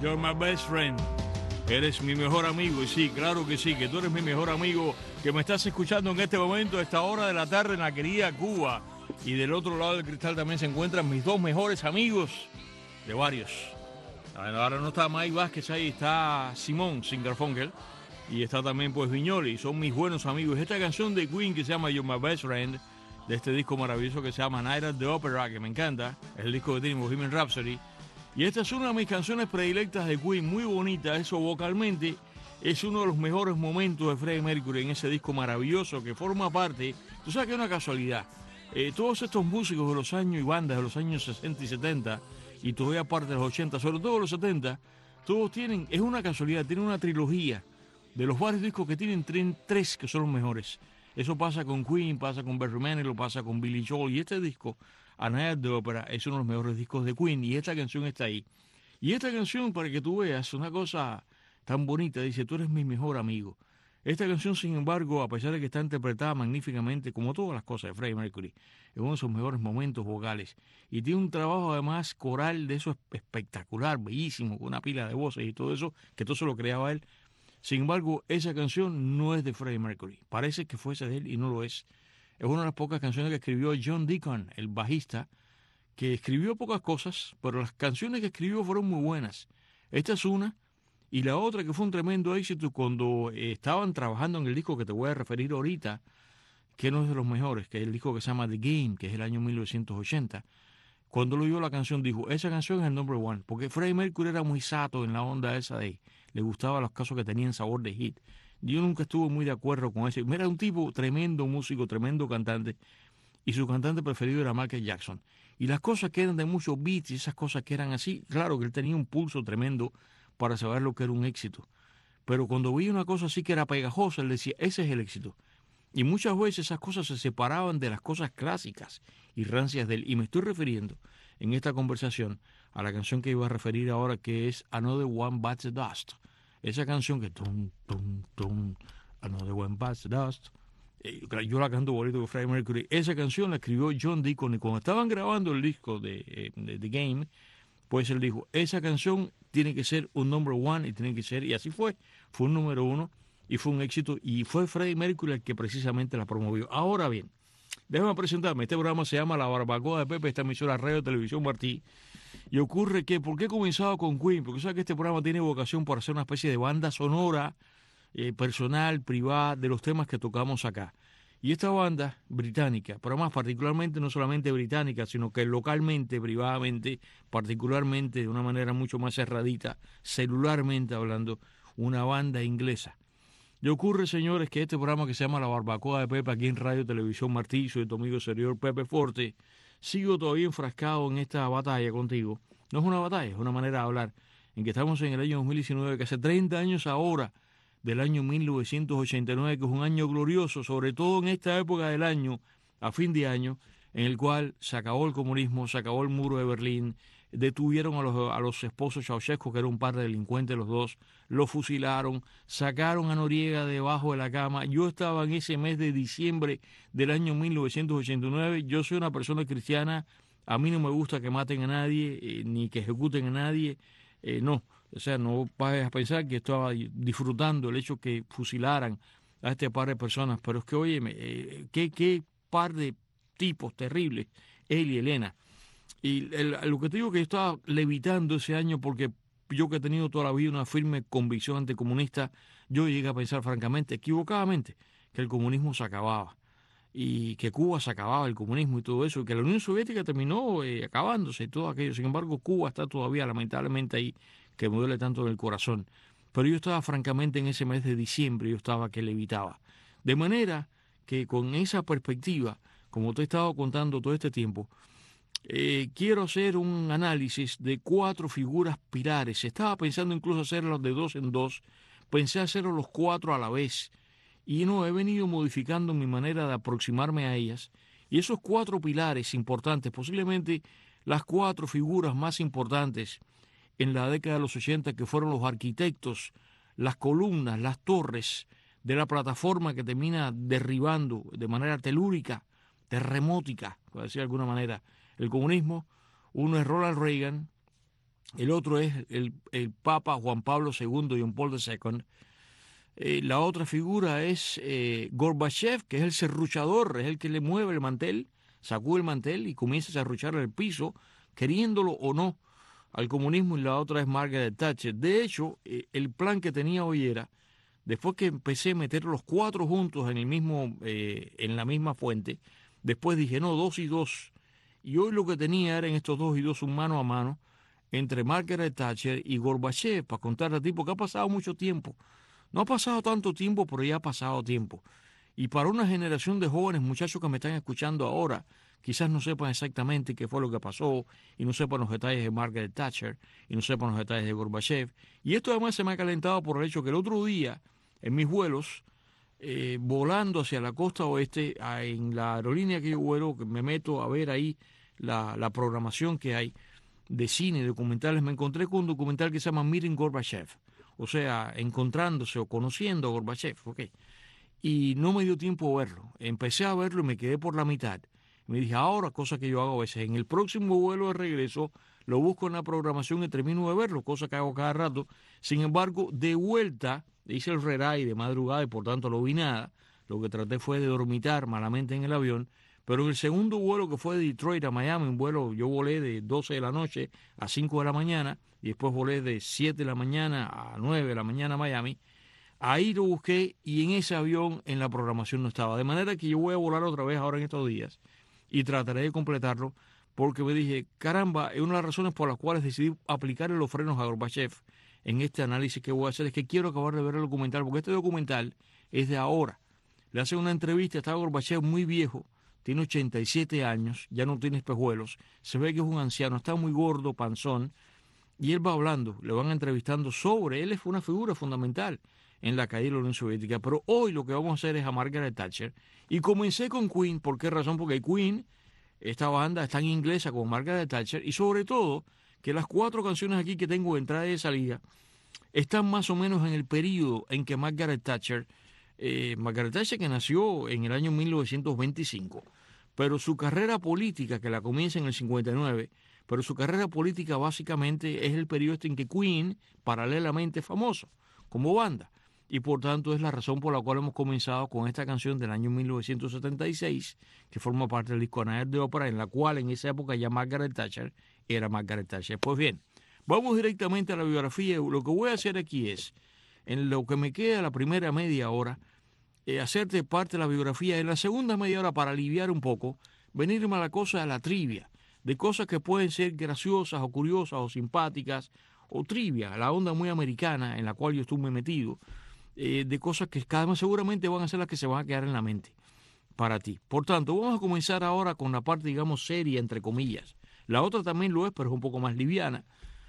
You're my best friend. Eres mi mejor amigo. Y sí, claro que sí, que tú eres mi mejor amigo, que me estás escuchando en este momento, a esta hora de la tarde en la querida Cuba. Y del otro lado del cristal también se encuentran mis dos mejores amigos, de varios. Ahora no está Mike Vázquez ahí, está Simón Singerfunkel. Y está también pues Viñoli, son mis buenos amigos. Esta canción de Queen que se llama You're My Best Friend, de este disco maravilloso que se llama Night at the Opera, que me encanta, es el disco que tiene Bohemian Rhapsody. Y esta es una de mis canciones predilectas de Queen, muy bonita, eso vocalmente es uno de los mejores momentos de Freddie Mercury en ese disco maravilloso que forma parte, tú sabes que es una casualidad, todos estos músicos de los años y bandas de los años 60 y 70 y todavía parte de los 80, sobre todo los 70, todos tienen, es una casualidad, tienen una trilogía de los varios discos que tienen tres que son los mejores. Eso pasa con Queen, pasa con Barry Manilow, pasa con Billy Joel. Y este disco, A Night at the Opera, es uno de los mejores discos de Queen. Y esta canción está ahí. Y esta canción, para que tú veas, una cosa tan bonita, dice, tú eres mi mejor amigo. Esta canción, sin embargo, a pesar de que está interpretada magníficamente, como todas las cosas de Freddie Mercury, es uno de sus mejores momentos vocales. Y tiene un trabajo, además, coral de eso espectacular, bellísimo, con una pila de voces y todo eso, que todo se lo creaba él. Sin embargo, esa canción no es de Freddie Mercury. Parece que fuese de él y no lo es. Es una de las pocas canciones que escribió John Deacon, el bajista, que escribió pocas cosas, pero las canciones que escribió fueron muy buenas. Esta es una, y la otra que fue un tremendo éxito cuando estaban trabajando en el disco que te voy a referir ahorita, que no es de los mejores, que es el disco que se llama The Game, que es el año 1980. Cuando lo oyó la canción dijo, esa canción es el number one, porque Freddie Mercury era muy sato en la onda esa de... Le gustaban los casos que tenían sabor de hit. Yo nunca estuve muy de acuerdo con eso. Era un tipo tremendo músico, tremendo cantante, y su cantante preferido era Michael Jackson. Y las cosas que eran de muchos beats y esas cosas que eran así, claro que él tenía un pulso tremendo para saber lo que era un éxito. Pero cuando veía una cosa así que era pegajosa, él decía, ese es el éxito. Y muchas veces esas cosas se separaban de las cosas clásicas y rancias de él. Y me estoy refiriendo en esta conversación a la canción que iba a referir ahora, que es Another One Bites the Dust. Esa canción que tum, tum, tum, Another One Bites the Dust. Yo la canto bonito con Freddie Mercury. Esa canción la escribió John Deacon y cuando estaban grabando el disco de The Game, pues él dijo, esa canción tiene que ser un number one y tiene que ser, y así fue un número uno y fue un éxito y fue Freddie Mercury el que precisamente la promovió. Ahora bien, déjame presentarme, este programa se llama La Barbacoa de Pepe, esta emisora Radio Televisión Martí. Y ocurre que, ¿por qué he comenzado con Queen? Porque sabes que este programa tiene vocación para hacer una especie de banda sonora, personal, privada, de los temas que tocamos acá. Y esta banda británica, pero más particularmente, no solamente británica, sino que localmente, privadamente, particularmente de una manera mucho más cerradita, celularmente hablando, una banda inglesa. Y ocurre, señores, que este programa que se llama La Barbacoa de Pepe, aquí en Radio Televisión Martí, soy tu amigo servidor Pepe Forte, sigo todavía enfrascado en esta batalla contigo. No es una batalla, es una manera de hablar, en que estamos en el año 2019, que hace 30 años ahora del año 1989, que es un año glorioso, sobre todo en esta época del año, a fin de año, en el cual se acabó el comunismo, se acabó el muro de Berlín, detuvieron a los esposos Ceausescu, que era un par de delincuentes los dos, los fusilaron, sacaron a Noriega debajo de la cama. Yo estaba en ese mes de diciembre del año 1989, yo soy una persona cristiana, a mí no me gusta que maten a nadie, ni que ejecuten a nadie, no, o sea, no vayas a pensar que estaba disfrutando el hecho que fusilaran a este par de personas, pero es que, óyeme, qué par de tipos terribles, él y Elena. Y lo que te digo que yo estaba levitando ese año porque yo que he tenido toda la vida una firme convicción anticomunista, yo llegué a pensar francamente, equivocadamente, que el comunismo se acababa y que Cuba se acababa el comunismo y todo eso, y que la Unión Soviética terminó acabándose y todo aquello. Sin embargo, Cuba está todavía lamentablemente ahí, que me duele tanto en el corazón. Pero yo estaba francamente en ese mes de diciembre, yo estaba que levitaba. De manera que con esa perspectiva, como te he estado contando todo este tiempo, quiero hacer un análisis de 4 figuras pilares. Estaba pensando incluso hacerlos de 2 en 2. Pensé hacerlos los 4 a la vez. Y no, he venido modificando mi manera de aproximarme a ellas. Y esos 4 pilares importantes, posiblemente las 4 figuras más importantes en la década de los 80, que fueron los arquitectos, las columnas, las torres de la plataforma que termina derribando de manera telúrica, terremótica, por decir de alguna manera, el comunismo. Uno es Ronald Reagan, el otro es el Papa Juan Pablo II, John Paul II. La otra figura es Gorbachev, que es el serruchador, es el que le mueve el mantel, sacude el mantel y comienza a serruchar el piso, queriéndolo o no, al comunismo, y la otra es Margaret Thatcher. De hecho, el plan que tenía hoy era, después que empecé a meter los cuatro juntos en la misma fuente, después dije, no, 2 y 2. Y hoy lo que tenía eran estos 2 y 2, un mano a mano, entre Margaret Thatcher y Gorbachev, para contar a ti, porque ha pasado mucho tiempo. No ha pasado tanto tiempo, pero ya ha pasado tiempo. Y para una generación de jóvenes muchachos que me están escuchando ahora, quizás no sepan exactamente qué fue lo que pasó, y no sepan los detalles de Margaret Thatcher, y no sepan los detalles de Gorbachev. Y esto además se me ha calentado por el hecho que el otro día, en mis vuelos, volando hacia la costa oeste, en la aerolínea que yo vuelo, que me meto a ver ahí la programación que hay de cine, documentales, me encontré con un documental que se llama Meeting Gorbachev, o sea, encontrándose o conociendo a Gorbachev, ¿ok? Y no me dio tiempo a verlo. Empecé a verlo y me quedé por la mitad. Me dije, ahora, cosa que yo hago a veces, en el próximo vuelo de regreso, lo busco en la programación y termino de verlo, cosa que hago cada rato. Sin embargo, de vuelta, hice el red-eye de madrugada y por tanto no vi nada. Lo que traté fue de dormitar malamente en el avión. Pero en el segundo vuelo, que fue de Detroit a Miami, un vuelo, yo volé de 12 de la noche a 5 de la mañana y después volé de 7 de la mañana a 9 de la mañana a Miami. Ahí lo busqué y en ese avión en la programación no estaba. De manera que yo voy a volar otra vez ahora en estos días y trataré de completarlo, porque me dije, caramba, es una de las razones por las cuales decidí aplicarle los frenos a Gorbachev en este análisis que voy a hacer, es que quiero acabar de ver el documental, porque este documental es de ahora. Le hace una entrevista, está Gorbachev muy viejo, tiene 87 años, ya no tiene espejuelos, se ve que es un anciano, está muy gordo, panzón, y él va hablando, le van entrevistando sobre, él fue una figura fundamental en la caída de la Unión Soviética, pero hoy lo que vamos a hacer es a Margaret Thatcher, y comencé con Queen. ¿Por qué razón? Porque Queen, esta banda, es tan inglesa como Margaret Thatcher, y sobre todo que las 4 canciones aquí que tengo de entrada y de salida están más o menos en el periodo en que Margaret Thatcher que nació en el año 1925, pero su carrera política, que la comienza en el 59, pero su carrera política básicamente es el periodo en que Queen, paralelamente, es famoso como banda. Y por tanto es la razón por la cual hemos comenzado con esta canción del año 1976, que forma parte del disco Night de Ópera, en la cual en esa época ya Margaret Thatcher era Margaret Thatcher. Pues bien, vamos directamente a la biografía. Lo que voy a hacer aquí es, en lo que me queda la primera media hora, hacerte parte de la biografía. En la segunda media hora, para aliviar un poco, venirme a la cosa de la trivia, de cosas que pueden ser graciosas o curiosas o simpáticas, o trivia, la onda muy americana en la cual yo estuve metido, de cosas que cada vez seguramente van a ser las que se van a quedar en la mente para ti. Por tanto, vamos a comenzar ahora con la parte, digamos, seria, entre comillas. La otra también lo es, pero es un poco más liviana.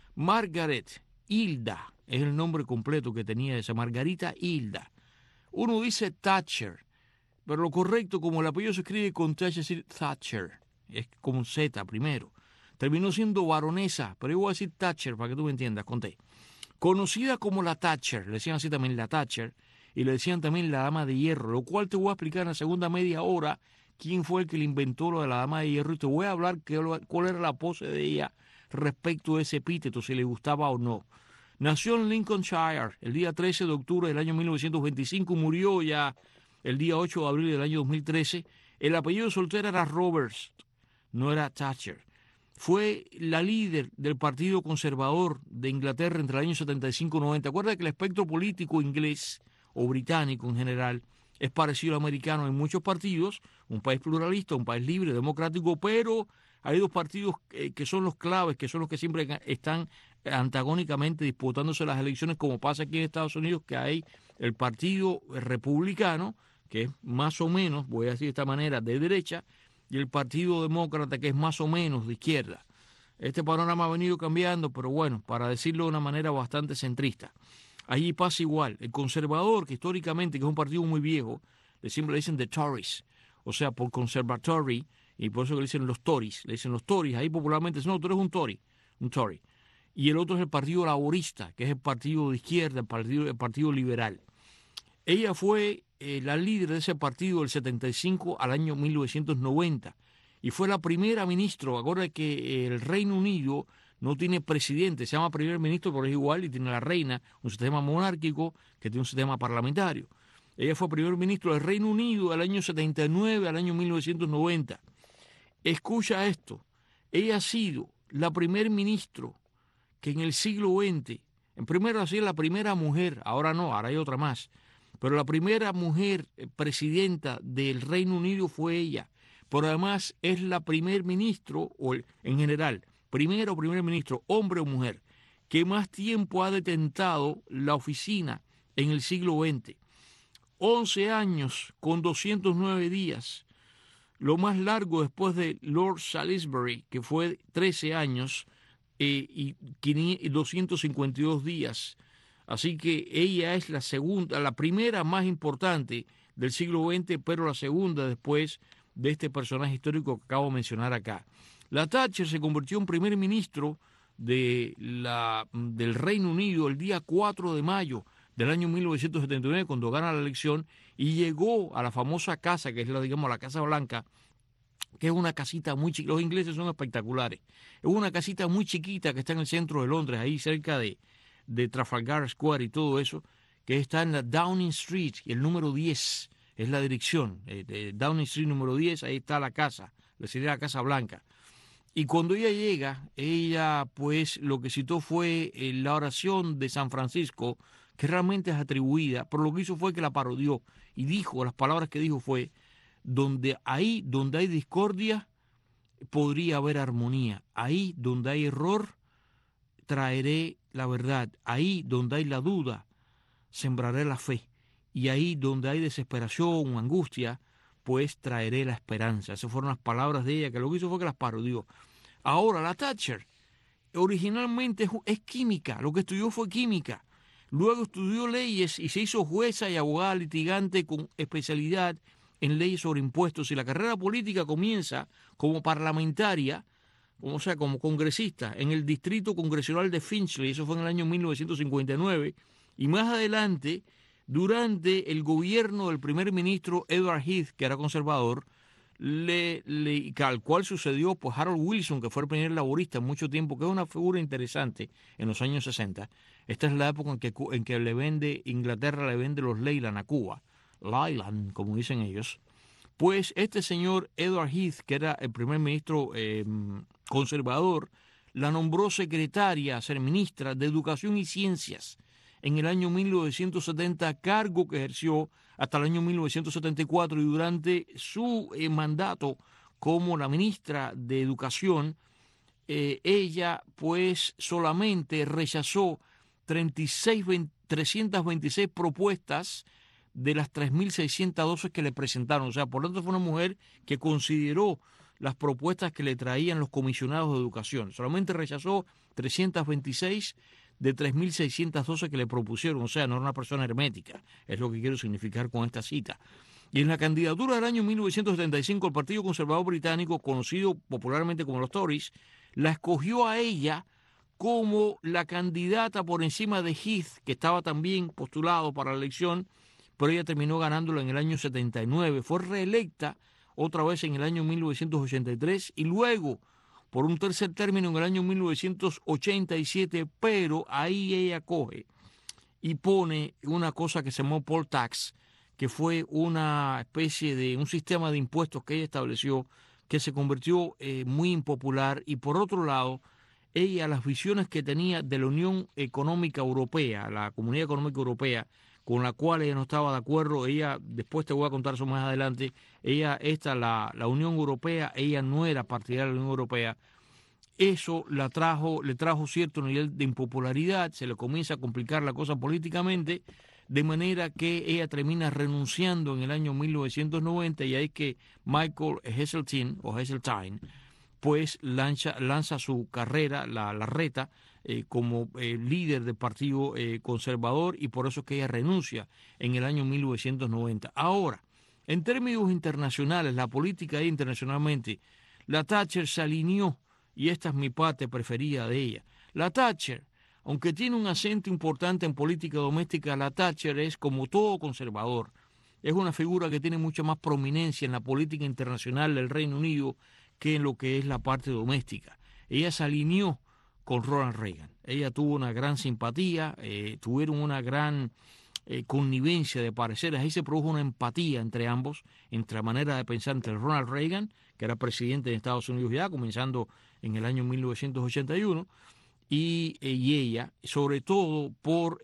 Margaret Hilda es el nombre completo que tenía esa, Margarita Hilda. Uno dice Thatcher, pero lo correcto, como el apellido se escribe con TH, es decir Thatcher, es con Z primero. Terminó siendo baronesa, pero yo voy a decir Thatcher para que tú me entiendas, conté. Conocida como la Thatcher, le decían así también la Thatcher, y le decían también la Dama de Hierro, lo cual te voy a explicar en la segunda media hora quién fue el que le inventó lo de la Dama de Hierro, y te voy a hablar cuál era la pose de ella respecto a ese epíteto, si le gustaba o no. Nació en Lincolnshire el día 13 de octubre del año 1925, murió ya el día 8 de abril del año 2013. El apellido soltero era Roberts, no era Thatcher. Fue la líder del Partido Conservador de Inglaterra entre el año 75 y 90. Acuérdate que el espectro político inglés o británico en general es parecido al americano en muchos partidos, un país pluralista, un país libre, democrático, pero hay 2 partidos que son los claves, que son los que siempre están antagónicamente disputándose las elecciones, como pasa aquí en Estados Unidos, que hay el Partido Republicano, que es más o menos, voy a decir de esta manera, de derecha, y el Partido Demócrata, que es más o menos de izquierda. Este panorama ha venido cambiando, pero bueno, para decirlo de una manera bastante centrista. Allí pasa igual. El conservador, que históricamente, que es un partido muy viejo, siempre le dicen the Tories, o sea, por conservatory, y por eso le dicen los Tories. Le dicen los Tories, ahí popularmente dicen, no, tú eres un Tory, un Tory. Y el otro es el Partido Laborista, que es el partido de izquierda, el partido liberal. Ella fue la líder de ese partido del 75 al año 1990 y fue la primera ministra. Acuérdate que el Reino Unido no tiene presidente, se llama primer ministro, pero es igual, y tiene la reina, un sistema monárquico que tiene un sistema parlamentario. Ella fue primer ministro del Reino Unido del año 79 al año 1990. Escucha esto, ella ha sido la primer ministro que en el siglo XX, en primero así la primera mujer, ahora no, ahora hay otra más, pero la primera mujer presidenta del Reino Unido fue ella, pero además es la primer ministro, o en general, primer ministro, hombre o mujer, que más tiempo ha detentado la oficina en el siglo XX. 11 años con 209 días, lo más largo después de Lord Salisbury, que fue 13 años y 252 días. Así que ella es la segunda, la primera más importante del siglo XX, pero la segunda después de este personaje histórico que acabo de mencionar acá. La Thatcher se convirtió en primer ministro del Reino Unido el día 4 de mayo del año 1979, cuando gana la elección, y llegó a la famosa casa, que es la Casa Blanca, que es una casita muy chiquita. Los ingleses son espectaculares. Es una casita muy chiquita que está en el centro de Londres, ahí cerca de Trafalgar Square y todo eso, que está en la Downing Street, y el número 10 es la dirección, de Downing Street número 10, ahí está la casa, sería la Casa Blanca. Y cuando ella llega, ella pues lo que citó fue la oración de San Francisco, que realmente es atribuida, pero lo que hizo fue que la parodió y dijo, las palabras que dijo fue: donde hay discordia, podría haber armonía. Ahí donde hay error, traeré la verdad. Ahí donde hay la duda, sembraré la fe. Y ahí donde hay desesperación o angustia, pues traeré la esperanza. Esas fueron las palabras de ella, que lo que hizo fue que las parodió. Ahora, la Thatcher originalmente es química, lo que estudió fue química. Luego estudió leyes y se hizo jueza y abogada litigante con especialidad en leyes sobre impuestos, y la carrera política comienza como parlamentaria, o sea, como congresista en el distrito congresional de Finchley. Eso fue en el año 1959, y más adelante, durante el gobierno del primer ministro Edward Heath, que era conservador, al cual sucedió pues Harold Wilson, que fue el primer laborista en mucho tiempo, que es una figura interesante en los años 60. Esta es la época en que Inglaterra le vende los Leyland a Cuba, Leyland, como dicen ellos. Pues este señor Edward Heath, que era el primer ministro conservador, la nombró secretaria, a ser ministra de Educación y Ciencias en el año 1970, cargo que ejerció hasta el año 1974, y durante su mandato como la ministra de Educación, ella pues solamente rechazó 326 propuestas de las 3.612 que le presentaron. O sea, por lo tanto fue una mujer que consideró las propuestas que le traían los comisionados de educación. Solamente rechazó 326 de 3.612 que le propusieron. O sea, no era una persona hermética, es lo que quiero significar con esta cita. Y en la candidatura del año 1975, el Partido Conservador Británico, conocido popularmente como los Tories, la escogió a ella como la candidata por encima de Heath, que estaba también postulado para la elección, pero ella terminó ganándolo en el año 79. Fue reelecta otra vez en el año 1983 y luego por un tercer término en el año 1987, pero ahí ella coge y pone una cosa que se llamó poll tax, que fue una especie de un sistema de impuestos que ella estableció, que se convirtió muy impopular. Y por otro lado, ella, las visiones que tenía de la Unión Económica Europea, la Comunidad Económica Europea, con la cual ella no estaba de acuerdo, ella, después te voy a contar eso más adelante, la Unión Europea, ella no era partidaria de la Unión Europea. Eso le trajo cierto nivel de impopularidad, se le comienza a complicar la cosa políticamente, de manera que ella termina renunciando en el año 1990, y ahí es que Michael Heseltine, pues lanza su carrera, la reta, como líder del Partido Conservador, y por eso es que ella renuncia en el año 1990. Ahora, en términos internacionales, la política internacionalmente, la Thatcher se alineó, y esta es mi parte preferida de ella. La Thatcher, aunque tiene un acento importante en política doméstica, la Thatcher es, como todo conservador, es una figura que tiene mucha más prominencia en la política internacional del Reino Unido que en lo que es la parte doméstica. Ella se alineó con Ronald Reagan. Ella tuvo una gran simpatía, tuvieron una gran connivencia de pareceres. Ahí se produjo una empatía entre ambos, entre la manera de pensar entre Ronald Reagan, que era presidente de Estados Unidos ya, comenzando en el año 1981, y ella, sobre todo por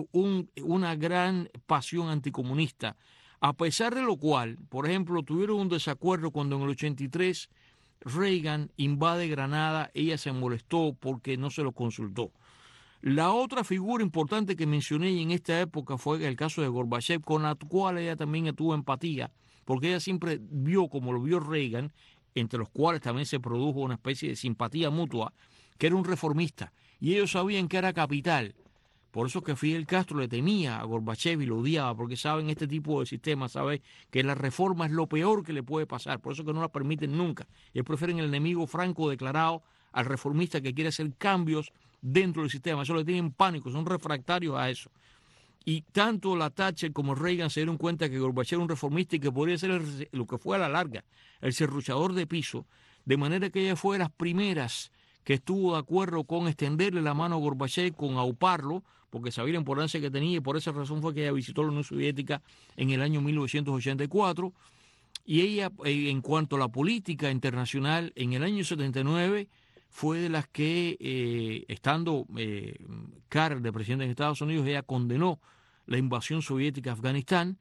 una gran pasión anticomunista, a pesar de lo cual, por ejemplo, tuvieron un desacuerdo cuando en el 83 Reagan invade Granada. Ella se molestó porque no se lo consultó. La otra figura importante que mencioné en esta época fue el caso de Gorbachev, con la cual ella también tuvo empatía, porque ella siempre vio, como lo vio Reagan, entre los cuales también se produjo una especie de simpatía mutua, que era un reformista, y ellos sabían que era capital. Por eso que Fidel Castro le temía a Gorbachev y lo odiaba, porque saben este tipo de sistemas, saben que la reforma es lo peor que le puede pasar, por eso que no la permiten nunca. Ellos prefieren el enemigo franco declarado al reformista que quiere hacer cambios dentro del sistema. Eso le tienen pánico, son refractarios a eso. Y tanto la Thatcher como Reagan se dieron cuenta que Gorbachev era un reformista y que podría ser lo que fue a la larga, el serruchador de piso, de manera que ella fue de las primeras que estuvo de acuerdo con extenderle la mano a Gorbachev, con auparlo, porque sabía la importancia que tenía, y por esa razón fue que ella visitó la Unión Soviética en el año 1984. Y ella, en cuanto a la política internacional, en el año 79 fue de las que, estando Carter de presidente de Estados Unidos, ella condenó la invasión soviética a Afganistán.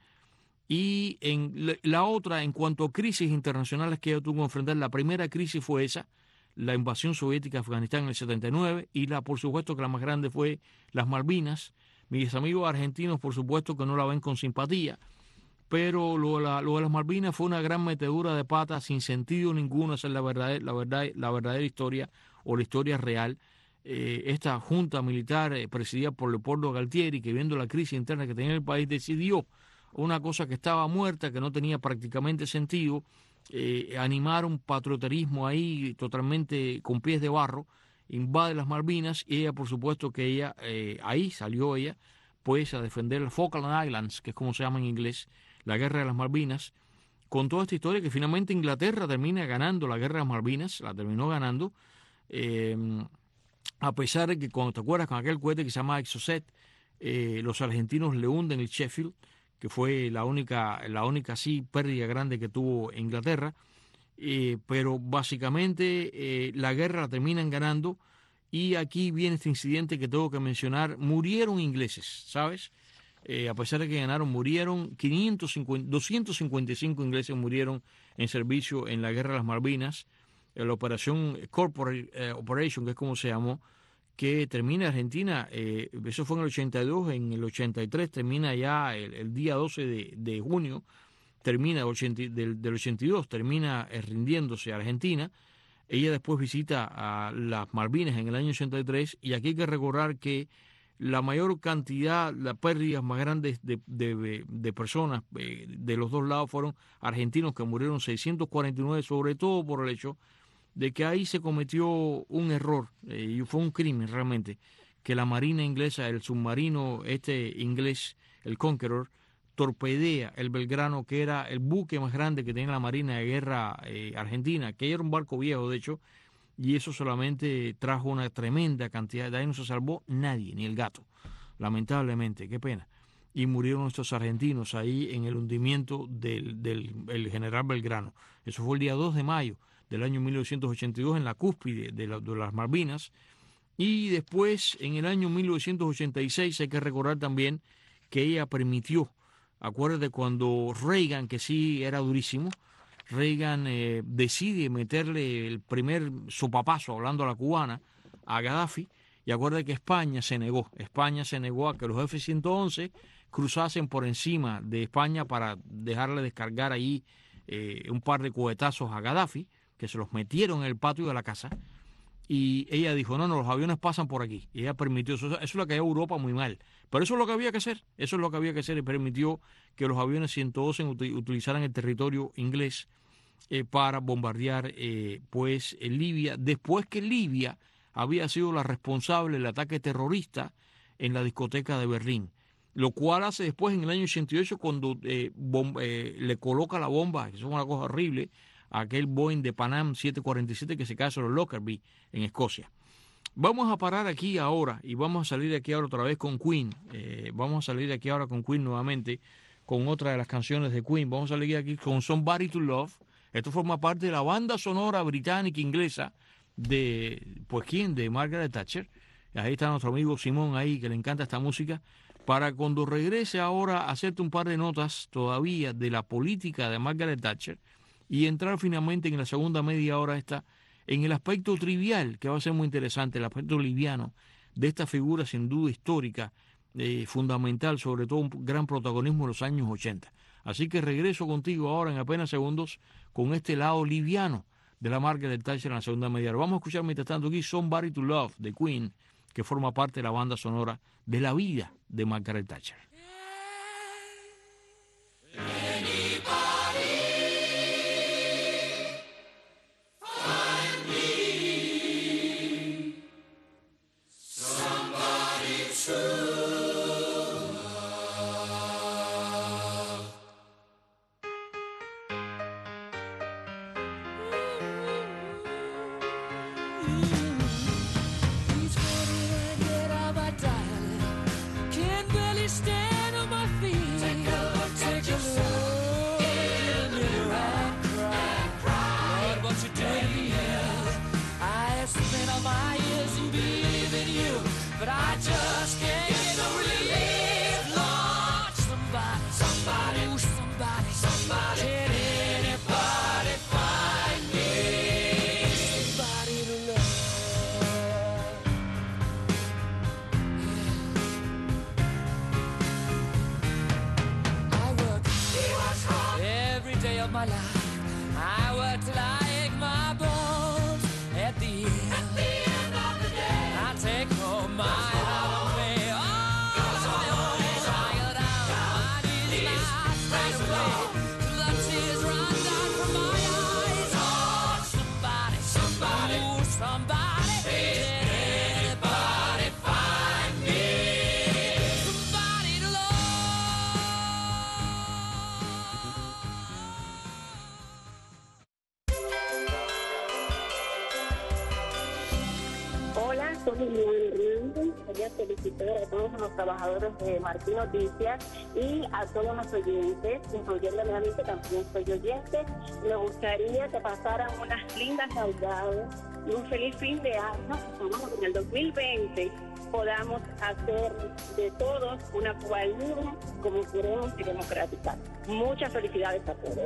Y en la otra, en cuanto a crisis internacionales que ella tuvo que enfrentar, la primera crisis fue esa, la invasión soviética a Afganistán en el 79, y por supuesto que la más grande fue las Malvinas. Mis amigos argentinos, por supuesto que no la ven con simpatía, pero lo de las Malvinas fue una gran metedura de pata sin sentido ninguno. Esa es la verdadera historia, o la historia real. Esta junta militar presidida por Leopoldo Galtieri, que viendo la crisis interna que tenía el país, decidió una cosa que estaba muerta, que no tenía prácticamente sentido, animar un patrioterismo ahí totalmente con pies de barro, invade las Malvinas, y ella, por supuesto que ella, ahí salió ella, pues a defender las Falkland Islands, que es como se llama en inglés, la guerra de las Malvinas, con toda esta historia que finalmente Inglaterra termina ganando la guerra de las Malvinas, la terminó ganando, eh, a pesar de que, cuando te acuerdas, con aquel cohete que se llama Exocet, los argentinos le hunden el Sheffield, que fue la única sí, pérdida grande que tuvo Inglaterra, pero básicamente la guerra la terminan ganando. Y aquí viene este incidente que tengo que mencionar: murieron ingleses, ¿sabes? A pesar de que ganaron, murieron 255 ingleses murieron en servicio en la guerra de las Malvinas, en la operación Corporate Operation, que es como se llamó, que termina Argentina, eso fue en el 82, en el 83 termina ya el día 12 de junio, termina del 82, termina rindiéndose a Argentina. Ella después visita a las Malvinas en el año 83, y aquí hay que recordar que la mayor cantidad, las pérdidas más grandes de personas de los dos lados fueron argentinos, que murieron 649, sobre todo por el hecho de que ahí se cometió un error, y fue un crimen realmente, que la Marina inglesa, el submarino inglés, el Conqueror, torpedea el Belgrano, que era el buque más grande que tenía la Marina de Guerra argentina, que era un barco viejo, de hecho, y eso solamente trajo una tremenda cantidad. De ahí no se salvó nadie, ni el gato, lamentablemente, qué pena. Y murieron estos argentinos ahí en el hundimiento del general Belgrano. Eso fue el día 2 de mayo del año 1982, en la cúspide de las Malvinas. Y después, en el año 1986, hay que recordar también que ella permitió, acuérdate, cuando Reagan, que sí era durísimo, Reagan decide meterle el primer sopapazo, hablando a la cubana, a Gaddafi, y acuérdate que España se negó a que los F-111 cruzasen por encima de España para dejarle descargar ahí un par de cohetazos a Gaddafi, que se los metieron en el patio de la casa. Y ella dijo, no, los aviones pasan por aquí. Y ella permitió eso. Eso es lo que hay en Europa muy mal. Pero eso es lo que había que hacer. Eso es lo que había que hacer, y permitió que los aviones 112 utilizaran el territorio inglés para bombardear Libia, después que Libia había sido la responsable del ataque terrorista en la discoteca de Berlín. Lo cual hace después, en el año 88, cuando le coloca la bomba, que eso es una cosa horrible, aquel Boeing de Pan Am 747 que se cae sobre Lockerbie, en Escocia. Vamos a parar aquí ahora y vamos a salir de aquí ahora otra vez con Queen. Vamos a salir de aquí ahora con Queen nuevamente, con otra de las canciones de Queen. Vamos a salir aquí con Somebody to Love. Esto forma parte de la banda sonora británica inglesa de, pues, ¿quién? De Margaret Thatcher. Ahí está nuestro amigo Simón ahí, que le encanta esta música. Para cuando regrese ahora, hacerte un par de notas todavía de la política de Margaret Thatcher y entrar finalmente en la segunda media hora esta, en el aspecto trivial, que va a ser muy interesante, el aspecto liviano de esta figura sin duda histórica, fundamental, sobre todo un gran protagonismo en los años 80. Así que regreso contigo ahora en apenas segundos con este lado liviano de la Margaret Thatcher en la segunda media hora. Vamos a escuchar mientras tanto aquí Somebody to Love de Queen, que forma parte de la banda sonora de la vida de Margaret Thatcher. Felicitar a todos los trabajadores de Martí Noticias y a todos los oyentes, incluyendo nuevamente también soy oyente. Me gustaría que pasaran unas lindas navidades y un feliz fin de año. Estamos en el 2020, podamos hacer de todos una Cuba libre como queremos y democrática. Muchas felicidades a todos.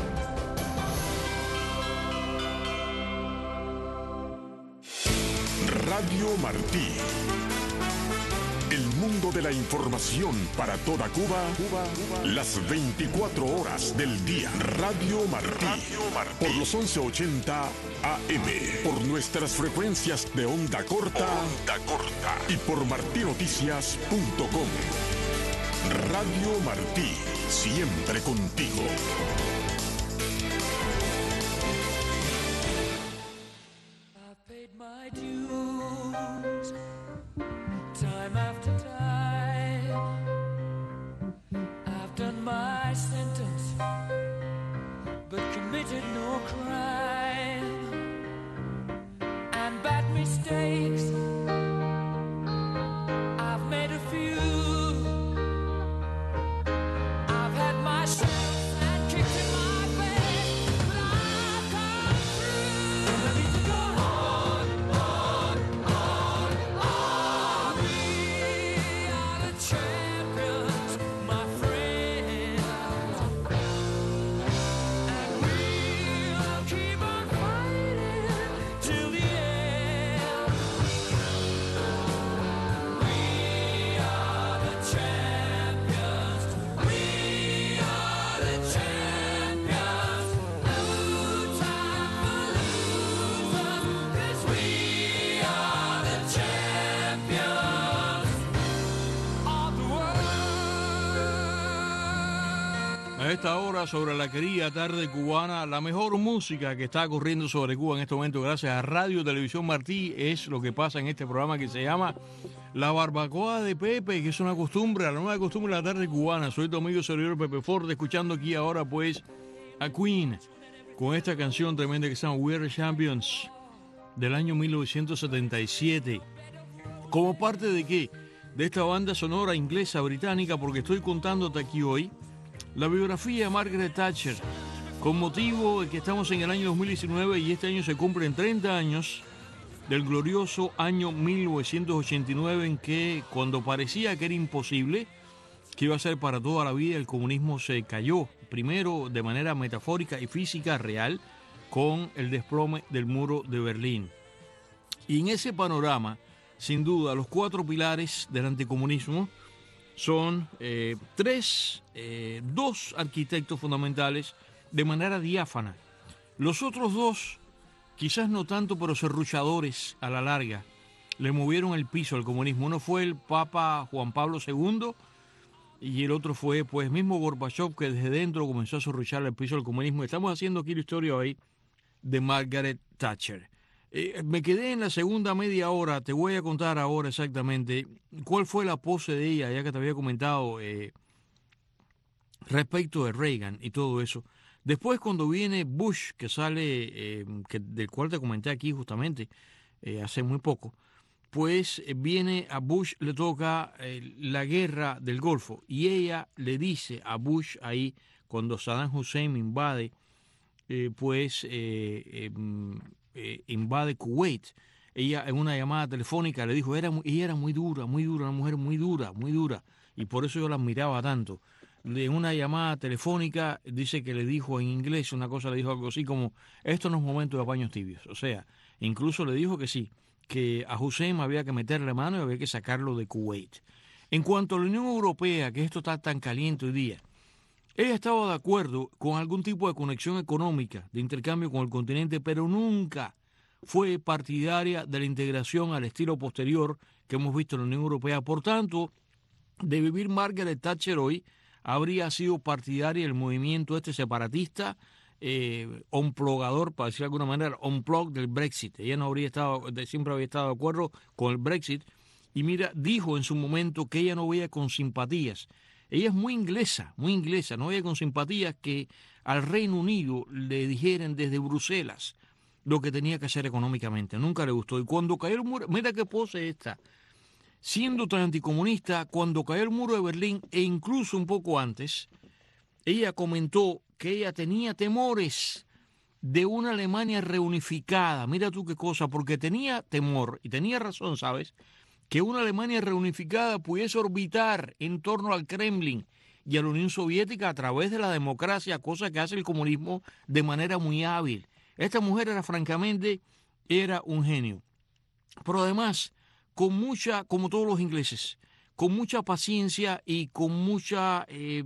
Radio Martí. El mundo de la información para toda Cuba, las 24 horas del día. Radio Martí. Por los 1180 AM. Por nuestras frecuencias de onda corta. Y por martinoticias.com. Radio Martí. Siempre contigo. Time after time, I've done my sentence, but committed no crime, and bad mistakes, I've made a few, I've had my share and kicked in my bed, but I've come through, and I need to go on. Champions, my friends, and we'll keep on fighting till the end. We are the champions. We are the champions. No time for losers, 'cause we are the champions. A esta hora, sobre la querida tarde cubana, la mejor música que está corriendo sobre Cuba en este momento, gracias a Radio Televisión Martí, es lo que pasa en este programa que se llama La Barbacoa de Pepe, que es una costumbre, la nueva costumbre de la tarde cubana. Soy tu amigo servidor Pepe Ford, escuchando aquí ahora pues a Queen, con esta canción tremenda que se llama We Are the Champions, del año 1977. ¿Como parte de qué? De esta banda sonora inglesa británica, porque estoy contándote aquí hoy la biografía de Margaret Thatcher, con motivo de que estamos en el año 2019 y este año se cumplen 30 años del glorioso año 1989, en que, cuando parecía que era imposible, que iba a ser para toda la vida, el comunismo se cayó, primero de manera metafórica y física real, con el desplome del muro de Berlín. Y en ese panorama, sin duda, los 4 pilares del anticomunismo son dos arquitectos fundamentales de manera diáfana. Los otros 2, quizás no tanto, pero serruchadores a la larga, le movieron el piso al comunismo. Uno fue el Papa Juan Pablo II y el otro fue, pues, mismo Gorbachev, que desde dentro comenzó a serruchar el piso al comunismo. Estamos haciendo aquí la historia hoy de Margaret Thatcher. Me quedé en la segunda media hora. Te voy a contar ahora exactamente cuál fue la pose de ella, ya que te había comentado respecto de Reagan y todo eso. Después, cuando viene Bush, que sale, del cual te comenté aquí justamente hace muy poco, pues viene a Bush, le toca la guerra del Golfo, y ella le dice a Bush ahí, cuando Saddam Hussein invade, invade Kuwait, ella en una llamada telefónica le dijo, ella era muy dura, una mujer muy dura, y por eso yo la admiraba tanto. En una llamada telefónica dice que le dijo en inglés una cosa, le dijo algo así como, esto no es momento de paños tibios. O sea, incluso le dijo que sí, que a Hussein había que meterle mano y había que sacarlo de Kuwait. En cuanto a la Unión Europea, que esto está tan caliente hoy día, ella estaba de acuerdo con algún tipo de conexión económica, de intercambio con el continente, pero nunca fue partidaria de la integración al estilo posterior que hemos visto en la Unión Europea. Por tanto, de vivir Margaret Thatcher hoy, habría sido partidaria del movimiento separatista, unplugador, para decir de alguna manera, unplug del Brexit. Ella no habría estado, siempre había estado de acuerdo con el Brexit, y mira, dijo en su momento que ella no veía con simpatías. Ella es muy inglesa, no veía con simpatías que al Reino Unido le dijeran desde Bruselas lo que tenía que hacer económicamente. Nunca le gustó. Y cuando cayó el muro, mira qué pose esta, siendo tan anticomunista, cuando cayó el muro de Berlín, e incluso un poco antes, ella comentó que ella tenía temores de una Alemania reunificada. Mira tú qué cosa, porque tenía temor, y tenía razón, ¿sabes?, que una Alemania reunificada pudiese orbitar en torno al Kremlin y a la Unión Soviética a través de la democracia, cosa que hace el comunismo de manera muy hábil. Esta mujer era un genio. Pero además, con mucha, como todos los ingleses, con mucha paciencia y con mucha,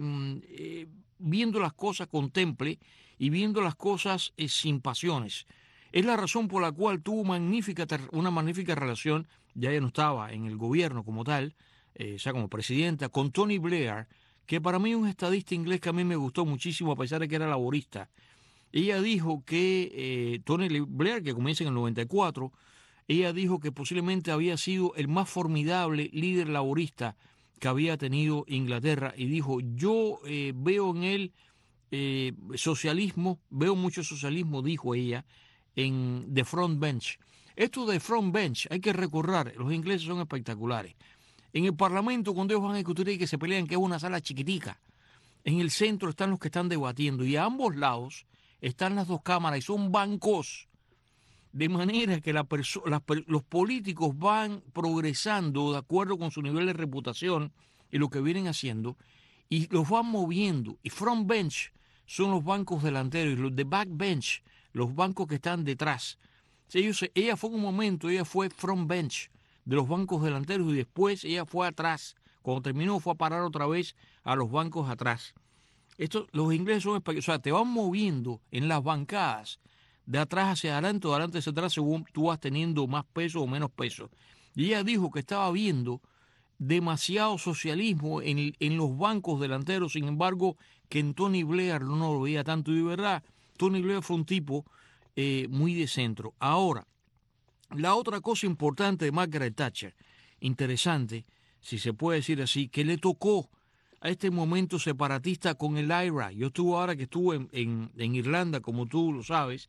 viendo las cosas con temple y viendo las cosas sin pasiones. Es la razón por la cual tuvo una magnífica relación, ya ella no estaba en el gobierno como tal, o sea, como presidenta, con Tony Blair, que para mí es un estadista inglés que a mí me gustó muchísimo, a pesar de que era laborista. Ella dijo que Tony Blair, que comienza en el 94, ella dijo que posiblemente había sido el más formidable líder laborista que había tenido Inglaterra, y dijo, yo veo en él socialismo, veo mucho socialismo, dijo ella, en The Front Bench. Esto de Front Bench, hay que recordar, los ingleses son espectaculares. En el Parlamento, cuando ellos van a discutir y que se pelean, que es una sala chiquitica, en el centro están los que están debatiendo, y a ambos lados están las 2 cámaras, y son bancos, de manera que los políticos van progresando de acuerdo con su nivel de reputación y lo que vienen haciendo, y los van moviendo. Y Front Bench son los bancos delanteros, y los de Back Bench, los bancos que están detrás. Ella fue en un momento, ella fue Front Bench de los bancos delanteros, y después ella fue atrás. Cuando terminó, fue a parar otra vez a los bancos atrás. Los ingleses son especiales, o sea, te van moviendo en las bancadas de atrás hacia adelante o de adelante hacia atrás según tú vas teniendo más peso o menos peso. Y ella dijo que estaba viendo demasiado socialismo en los bancos delanteros, sin embargo, que en Tony Blair no lo veía tanto. Y de verdad, Tony Blair fue un tipo muy de centro. Ahora, la otra cosa importante de Margaret Thatcher, interesante, si se puede decir así, que le tocó a este momento separatista con el IRA. Yo estuve ahora que estuve en Irlanda, como tú lo sabes,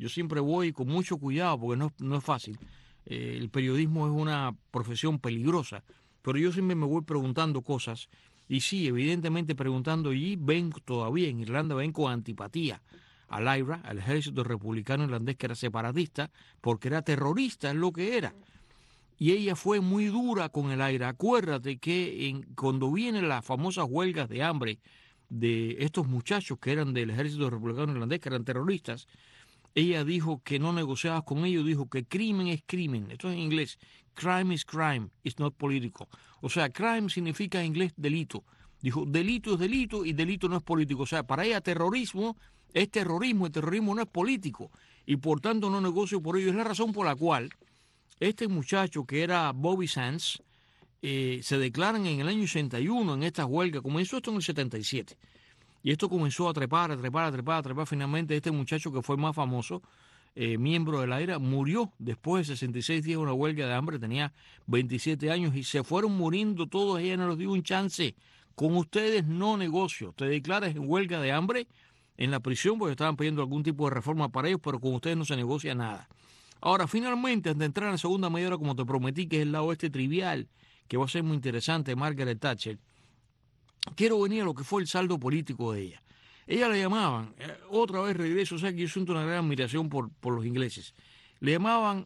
yo siempre voy con mucho cuidado porque no es fácil. El periodismo es una profesión peligrosa, pero yo siempre me voy preguntando cosas y sí, evidentemente preguntando, y ven todavía en Irlanda, ven con antipatía al IRA, al ejército republicano irlandés, que era separatista, porque era terrorista, es lo que era. Y ella fue muy dura con el IRA. Acuérdate que cuando vienen las famosas huelgas de hambre de estos muchachos que eran del ejército republicano irlandés, que eran terroristas, ella dijo que no negociaba con ellos, dijo que crimen es crimen. Esto es en inglés. Crime is crime, it's not political. O sea, crime significa en inglés delito. Dijo, delito es delito y delito no es político. O sea, para ella terrorismo es terrorismo, el terrorismo no es político. Y por tanto no negocio por ello. Es la razón por la cual este muchacho que era Bobby Sands se declaran en el año 81 en esta huelga. Comenzó esto en el 77. Y esto comenzó a trepar. Finalmente este muchacho que fue más famoso, miembro de la IRA, murió después de 66 días de una huelga de hambre. Tenía 27 años y se fueron muriendo todos. Ella no les dio un chance. Con ustedes no negocio. Te declaras en huelga de hambre en la prisión porque estaban pidiendo algún tipo de reforma para ellos, pero con ustedes no se negocia nada. Ahora, finalmente, antes de entrar en la segunda media hora, como te prometí, que es el lado este trivial, que va a ser muy interesante, Margaret Thatcher, quiero venir a lo que fue el saldo político de ella. Ella le llamaban, otra vez regreso, o sea que yo siento una gran admiración por los ingleses. Le llamaban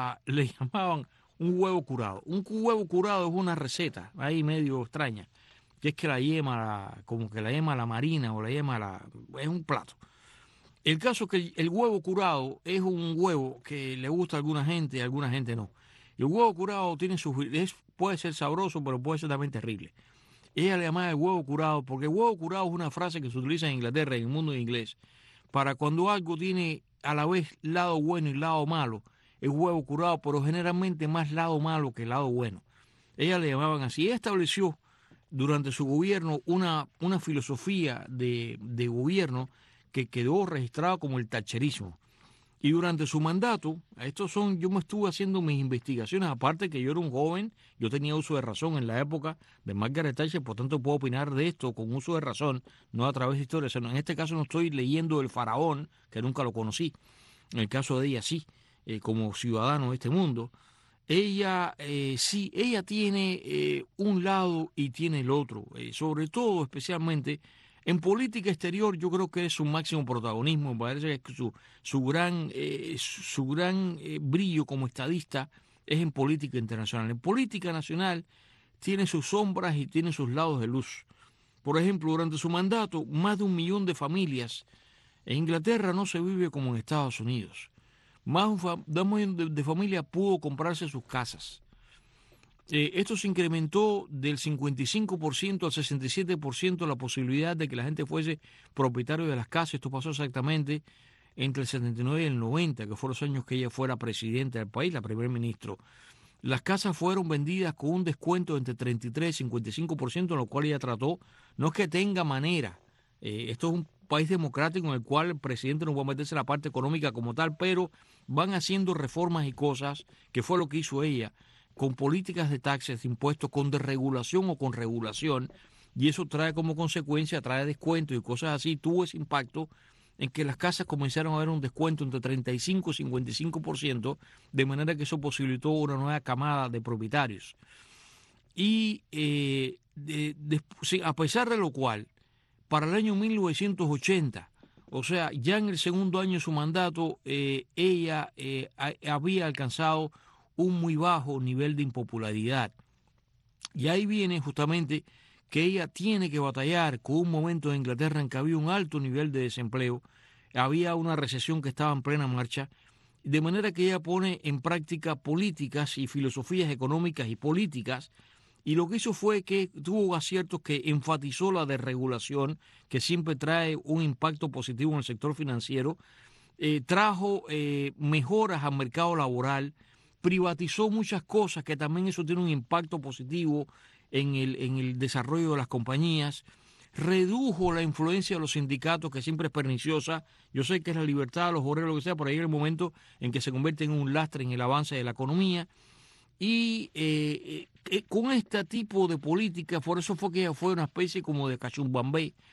un huevo curado. Un huevo curado es una receta ahí medio extraña, que es que la yema, como que la yema a la marina o la yema a la... es un plato. El caso es que el huevo curado es un huevo que le gusta a alguna gente no. El huevo curado tiene puede ser sabroso, pero puede ser también terrible. Ella le llamaba el huevo curado porque el huevo curado es una frase que se utiliza en Inglaterra, en el mundo inglés, para cuando algo tiene a la vez lado bueno y lado malo. El huevo curado, pero generalmente más lado malo que lado bueno. Ella le llamaban así. Ella estableció durante su gobierno una filosofía de gobierno que quedó registrado como el thatcherismo. Y durante su mandato, yo me estuve haciendo mis investigaciones, aparte que yo era un joven, yo tenía uso de razón en la época de Margaret Thatcher, por tanto puedo opinar de esto con uso de razón, no a través de historia, sino en este caso no estoy leyendo El Faraón, que nunca lo conocí, en el caso de ella sí, como ciudadano de este mundo. Ella ella tiene un lado y tiene el otro, sobre todo especialmente en política exterior. Yo creo que es su máximo protagonismo. Me parece que su gran brillo como estadista es en política internacional. En política nacional tiene sus sombras y tiene sus lados de luz. Por ejemplo, durante su mandato, más de 1 millón de familias en Inglaterra no se vive como en Estados Unidos. Más de 1 millón de familias pudo comprarse sus casas. Esto se incrementó del 55% al 67% la posibilidad de que la gente fuese propietario de las casas. Esto pasó exactamente entre el 79 y el 90, que fueron los años que ella fuera presidenta del país, la primer ministro. Las casas fueron vendidas con un descuento entre 33 y 55%, en lo cual ella trató, no es que tenga manera, esto es un país democrático en el cual el presidente no va a meterse en la parte económica como tal, pero van haciendo reformas y cosas, que fue lo que hizo ella, con políticas de taxes, de impuestos, con desregulación o con regulación, y eso trae como consecuencia, trae descuentos y cosas así. Tuvo ese impacto en que las casas comenzaron a ver un descuento entre 35 y 55%, de manera que eso posibilitó una nueva camada de propietarios. Y a pesar de lo cual, para el año 1980, o sea, ya en el segundo año de su mandato, ella había alcanzado un muy bajo nivel de impopularidad. Y ahí viene justamente que ella tiene que batallar con un momento en Inglaterra en que había un alto nivel de desempleo, había una recesión que estaba en plena marcha, de manera que ella pone en práctica políticas y filosofías económicas y políticas, y lo que hizo fue que tuvo aciertos que enfatizó la desregulación, que siempre trae un impacto positivo en el sector financiero, trajo mejoras al mercado laboral, privatizó muchas cosas que también eso tiene un impacto positivo en el desarrollo de las compañías, redujo la influencia de los sindicatos, que siempre es perniciosa. Yo sé que es la libertad de los obreros, lo que sea, pero ahí es el momento en que se convierte en un lastre en el avance de la economía. Y con este tipo de política, por eso fue que ella fue una especie como de cachumbambé,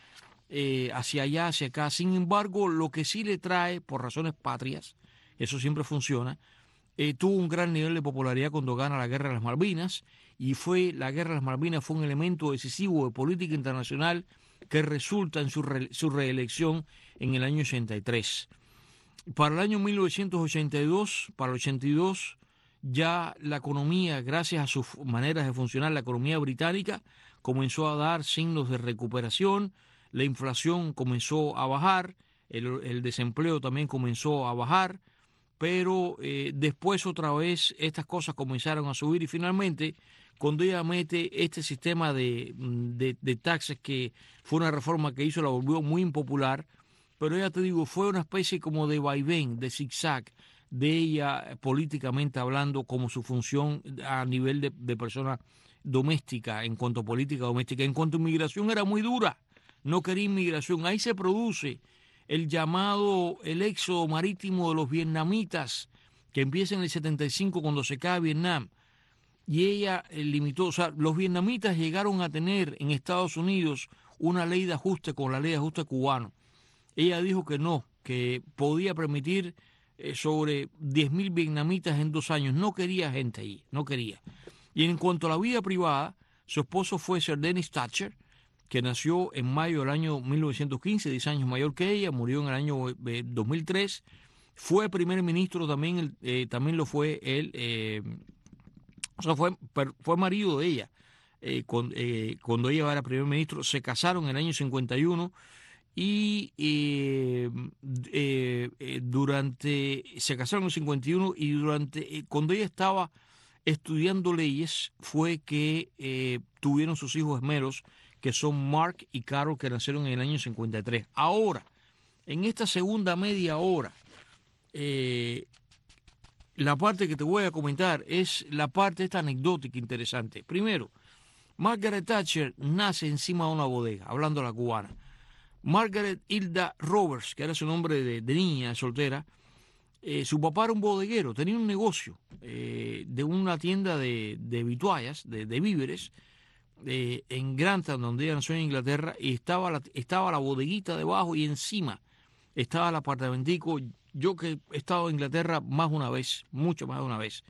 hacia allá, hacia acá. Sin embargo, lo que sí le trae, por razones patrias, eso siempre funciona, tuvo un gran nivel de popularidad cuando gana la Guerra de las Malvinas, y la Guerra de las Malvinas fue un elemento decisivo de política internacional que resulta en su reelección en el año 83. Para el año 1982, para el 82, ya la economía, gracias a sus maneras de funcionar, la economía británica comenzó a dar signos de recuperación, la inflación comenzó a bajar, el desempleo también comenzó a bajar, pero después otra vez estas cosas comenzaron a subir y finalmente cuando ella mete este sistema de taxes, que fue una reforma que hizo, la volvió muy impopular, pero ya te digo, fue una especie como de vaivén, de zigzag de ella políticamente hablando, como su función a nivel de persona doméstica, en cuanto a política doméstica. En cuanto a inmigración era muy dura, no quería inmigración. Ahí se produce el éxodo marítimo de los vietnamitas, que empieza en el 75 cuando se cae Vietnam. Y ella limitó, o sea, los vietnamitas llegaron a tener en Estados Unidos una ley de ajuste con la ley de ajuste cubano. Ella dijo que no, que podía permitir sobre 10.000 vietnamitas en 2 años. No quería gente ahí, no quería. Y en cuanto a la vida privada, su esposo fue Sir Dennis Thatcher, que nació en mayo del año 1915, 10 años mayor que ella, murió en el año 2003. Fue primer ministro también, también lo fue él, o sea, fue marido de ella cuando ella era primer ministro. Se casaron en el año 51 y se casaron en el 51 y cuando ella estaba estudiando leyes fue que tuvieron sus hijos gemelos, que son Mark y Carol, que nacieron en el año 53. Ahora, en esta segunda media hora, la parte que te voy a comentar es la parte esta anecdótica interesante. Primero, Margaret Thatcher nace encima de una bodega, hablando a la cubana. Margaret Hilda Roberts, que era su nombre de niña, soltera, su papá era un bodeguero, tenía un negocio de una tienda de vituallas, de víveres, en Grantham, donde ella nació en Inglaterra, y estaba la bodeguita debajo y encima estaba el apartamentico. Yo que he estado en Inglaterra más de una vez, mucho más de una vez,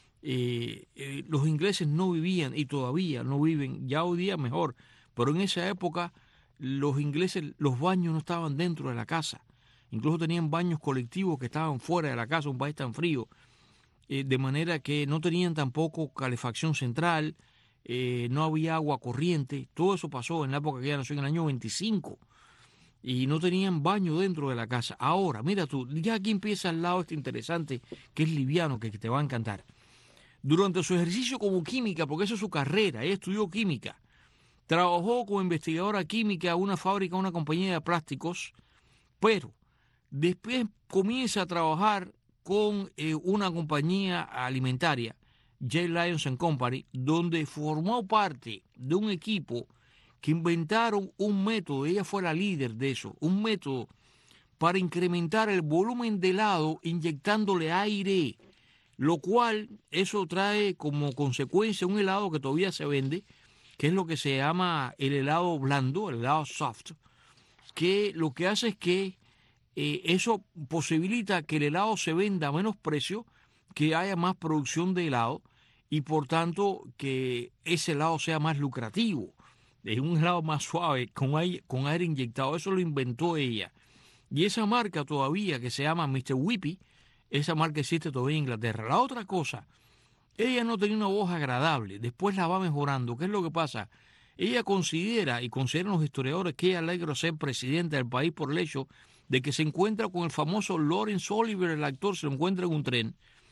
los ingleses no vivían y todavía no viven, ya hoy día mejor, pero en esa época los ingleses, los baños no estaban dentro de la casa, incluso tenían baños colectivos que estaban fuera de la casa, un país tan frío, de manera que no tenían tampoco calefacción central, no había agua corriente. Todo eso pasó en la época que ella nació, en el año 25, y no tenían baño dentro de la casa. Ahora, mira tú, ya aquí empieza el lado este interesante, que es liviano, que te va a encantar. Durante su ejercicio como química, porque esa es su carrera, ella estudió química, trabajó como investigadora química en una fábrica, una compañía de plásticos, pero después comienza a trabajar con una compañía alimentaria, J. Lyons and Company, donde formó parte de un equipo que inventaron un método, ella fue la líder de eso, un método para incrementar el volumen de helado inyectándole aire, lo cual eso trae como consecuencia un helado que todavía se vende, que es lo que se llama el helado blando, el helado soft, que lo que hace es que eso posibilita que el helado se venda a menos precio, que haya más producción de helado y por tanto que ese helado sea más lucrativo. Es un helado más suave, con aire inyectado. Eso lo inventó ella. Y esa marca todavía, que se llama Mr. Whippy, esa marca existe todavía en Inglaterra. La otra cosa, ella no tenía una voz agradable, después la va mejorando. ¿Qué es lo que pasa? Ella considera, y consideran los historiadores, que ella logra ser presidenta del país por el hecho de que se encuentra con el famoso Laurence Olivier, el actor, se lo encuentra en un tren,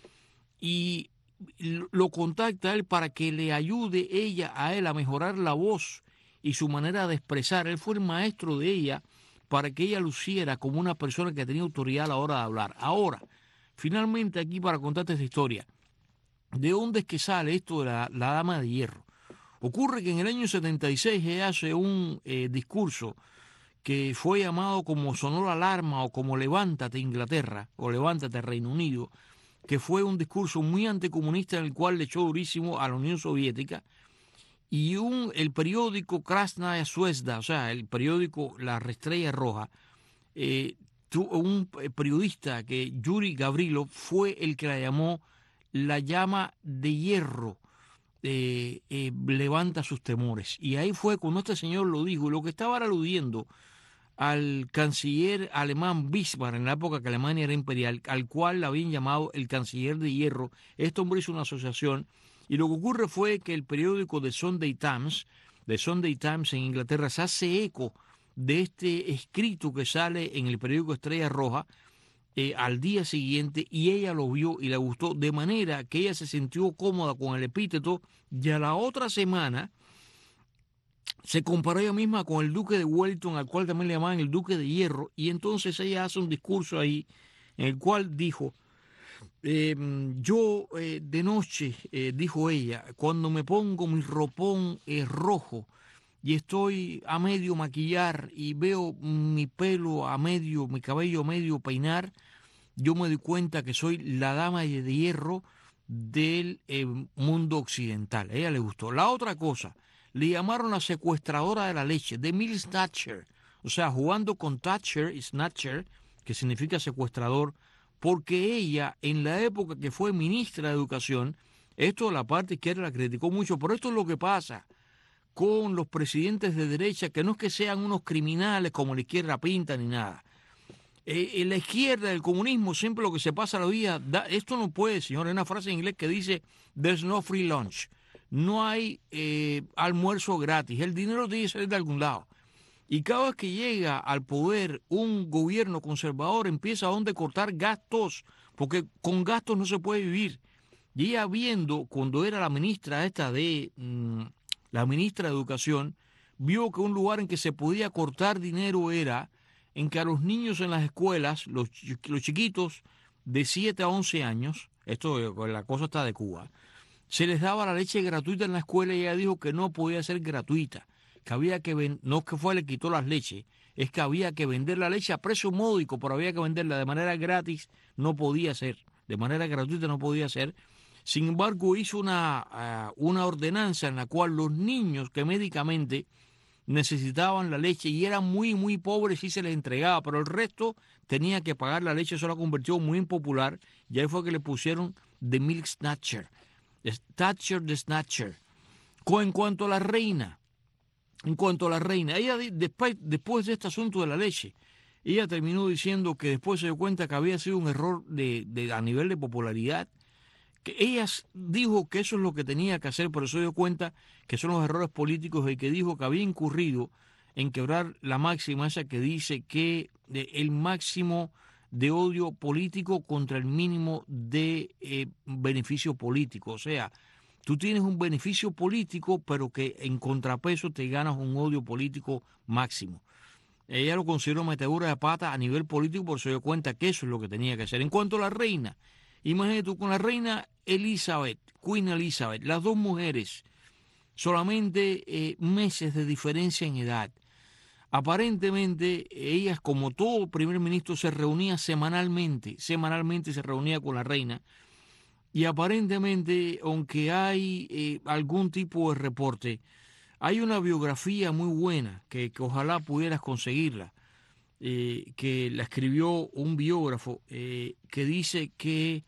y lo contacta a él para que le ayude a él a mejorar la voz y su manera de expresar. Él fue el maestro de ella para que ella luciera como una persona que tenía autoridad a la hora de hablar. Ahora, finalmente aquí para contarte esta historia, ¿de dónde es que sale esto de la Dama de Hierro? Ocurre que en el año 76 ella hace un discurso que fue llamado como sonó la alarma o como Levántate Inglaterra o Levántate Reino Unido, que fue un discurso muy anticomunista en el cual le echó durísimo a la Unión Soviética. y el periódico Krasnaya Zvezda, o sea, el periódico La Estrella Roja, un periodista que Yuri Gavrilov fue el que la llamó la llama de hierro, levanta sus temores. Y ahí fue cuando este señor lo dijo, y lo que estaba aludiendo al canciller alemán Bismarck en la época que Alemania era imperial, al cual le habían llamado el canciller de hierro. Este hombre hizo una asociación, y lo que ocurre fue que el periódico The Sunday Times en Inglaterra, se hace eco de este escrito que sale en el periódico Estrella Roja al día siguiente, y ella lo vio y le gustó, de manera que ella se sintió cómoda con el epíteto, y a la otra semana se comparó ella misma con el duque de Wellington, al cual también le llamaban el duque de hierro, y entonces ella hace un discurso ahí en el cual dijo, yo de noche, dijo ella, cuando me pongo mi ropón rojo y estoy a medio maquillar y veo mi pelo a medio, mi cabello a medio peinar, yo me doy cuenta que soy la dama de hierro del mundo occidental. A ella le gustó. La otra cosa, le llamaron la secuestradora de la leche, de Milk Snatcher, o sea, jugando con Thatcher y Snatcher, que significa secuestrador, porque ella, en la época que fue ministra de Educación, esto la parte izquierda la criticó mucho, pero esto es lo que pasa con los presidentes de derecha, que no es que sean unos criminales como la izquierda pinta ni nada. En la izquierda, el comunismo, siempre lo que se pasa la vida, esto no puede, señor, hay una frase en inglés que dice, there's no free lunch, no hay almuerzo gratis, el dinero tiene que salir de algún lado. Y cada vez que llega al poder un gobierno conservador, empieza a donde cortar gastos, porque con gastos no se puede vivir. Y ella viendo, cuando era la ministra la ministra de Educación, vio que un lugar en que se podía cortar dinero era en que a los niños en las escuelas, los chiquitos de 7 a 11 años, esto la cosa está de Cuba, se les daba la leche gratuita en la escuela, y ella dijo que no podía ser gratuita, que había que no es que fue le quitó las leches, es que había que vender la leche a precio módico, pero había que venderla de manera gratis, no podía ser, de manera gratuita no podía ser. Sin embargo, hizo una ordenanza en la cual los niños que médicamente necesitaban la leche y eran muy, muy pobres y se les entregaba, pero el resto tenía que pagar la leche. Eso la convirtió muy impopular, y ahí fue que le pusieron The Milk Snatcher, Thatcher the Snatcher. En cuanto a la reina, ella después de este asunto de la leche, ella terminó diciendo que después se dio cuenta que había sido un error a nivel de popularidad, que ella dijo que eso es lo que tenía que hacer, pero se dio cuenta que son los errores políticos, y que dijo que había incurrido en quebrar la máxima esa que dice que el máximo de odio político contra el mínimo de beneficio político. O sea, tú tienes un beneficio político, pero que en contrapeso te ganas un odio político máximo. Ella lo consideró metedura de pata a nivel político, porque se dio cuenta que eso es lo que tenía que hacer. En cuanto a la reina, imagínate tú, con la reina Elizabeth, Queen Elizabeth, las dos mujeres, solamente meses de diferencia en edad. Aparentemente, ellas, como todo primer ministro, se reunía semanalmente se reunía con la reina, y aparentemente, aunque hay algún tipo de reporte, hay una biografía muy buena que ojalá pudieras conseguirla, que la escribió un biógrafo que dice que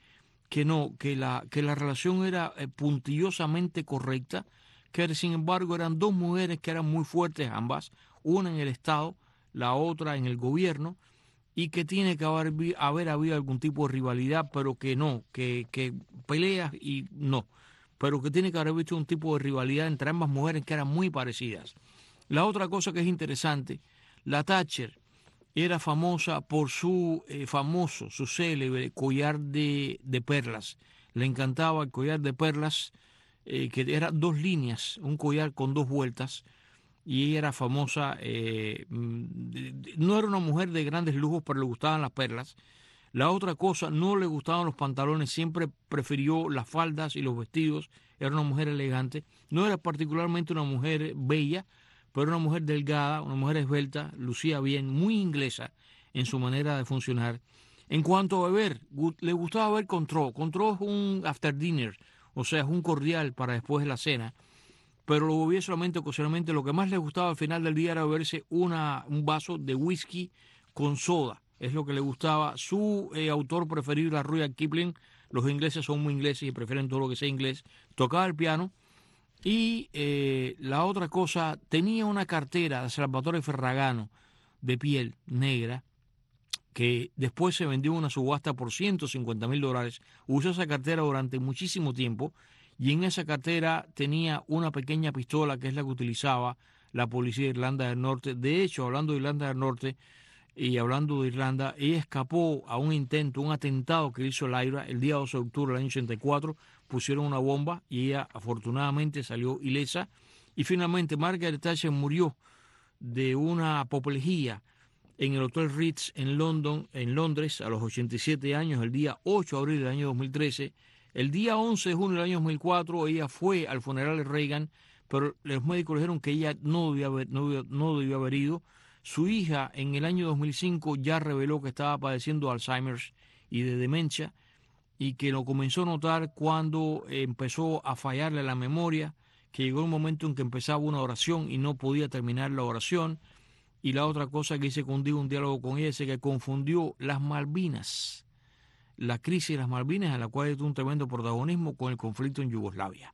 la relación era puntillosamente correcta, que sin embargo eran dos mujeres que eran muy fuertes ambas, una en el Estado, la otra en el gobierno, y que tiene que haber habido algún tipo de rivalidad, pero que no, que peleas y no, pero que tiene que haber visto un tipo de rivalidad entre ambas mujeres que eran muy parecidas. La otra cosa que es interesante, la Thatcher era famosa por su célebre collar de perlas. Le encantaba el collar de perlas, que era 2 líneas, un collar con 2 vueltas, y ella era famosa, no era una mujer de grandes lujos, pero le gustaban las perlas. La otra cosa, no le gustaban los pantalones, siempre prefirió las faldas y los vestidos, era una mujer elegante, no era particularmente una mujer bella, pero una mujer delgada, una mujer esbelta, lucía bien, muy inglesa en su manera de funcionar. En cuanto a beber, le gustaba beber Control. Control es un after dinner, o sea, es un cordial para después de la cena, pero lo bebía solamente ocasionalmente. Lo que más le gustaba al final del día era beberse un vaso de whisky con soda. Es lo que le gustaba. Su autor preferido era Rudyard Kipling. Los ingleses son muy ingleses y prefieren todo lo que sea inglés. Tocaba el piano. Y la otra cosa, tenía una cartera de Salvatore Ferragamo de piel negra que después se vendió en una subasta por $150,000. Usó esa cartera durante muchísimo tiempo y en esa cartera tenía una pequeña pistola que es la que utilizaba la policía de Irlanda del Norte. De hecho, hablando de Irlanda del Norte y hablando de Irlanda, ella escapó a un atentado que hizo la IRA el día 12 de octubre del año 84. Pusieron una bomba y ella afortunadamente salió ilesa. Y finalmente Margaret Thatcher murió de una apoplejía en el Hotel Ritz en Londres, a los 87 años, el día 8 de abril del año 2013. El día 11 de junio del año 2004, ella fue al funeral de Reagan, pero los médicos le dijeron que ella no debió haber ido. Su hija, en el año 2005, ya reveló que estaba padeciendo Alzheimer's y de demencia, y que lo comenzó a notar cuando empezó a fallarle la memoria, que llegó un momento en que empezaba una oración y no podía terminar la oración. Y la otra cosa que hice contigo, un diálogo con ella, es que confundió las Malvinas, la crisis de las Malvinas, en la cual tuvo un tremendo protagonismo, con el conflicto en Yugoslavia.